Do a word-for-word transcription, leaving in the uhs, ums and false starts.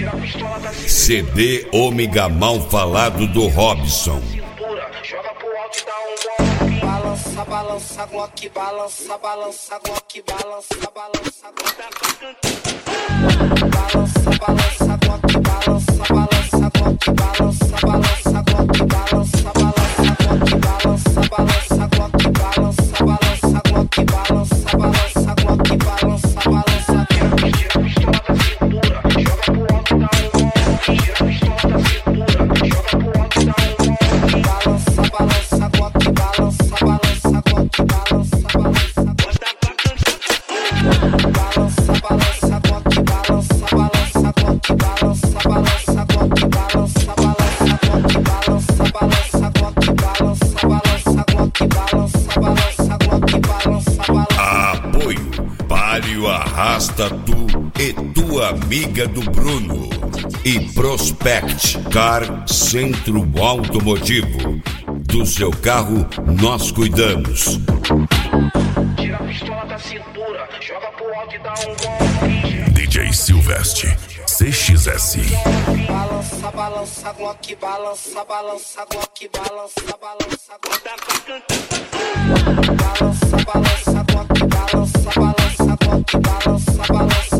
C D Ômega Mal Falado do Robson. Balança, balança, Glock, balança, balança, Glock, balança, balança, balança, balança, Glock, balança, balança, Glock, balança, balança, Glock, balança, balança, Glock, balança, balança, Glock, balança, balança, Glock, balança, balança, Glock, balança, balança. Tira a pistola da cintura, joga pro alto, dá um golpe. Tira a pistola da cintura, joga pro alto, dá um golpe. Balança, balança, Glock, balança, balança, Glock, balança, balança. Balança, balança, Glock, balança, balança, Glock, balança, balança, Glock, balança, balança, Glock, balança, balança, Glock, balança, balança, Glock, balança, balança, Glock, balança, balança. Apoio Palio Arrasta Tu e tua amiga do Bruno. E Prospect Car Centro Automotivo. Do seu carro nós cuidamos. Tira a pistola da cintura, joga pro alto e dá um golpe. D J Silvestre, C X S. Balança, balança, Glock, balança, balança, Glock, balança, balança, Glock. Balança, balança, Glock, balança, balança, Glock, balança, balança.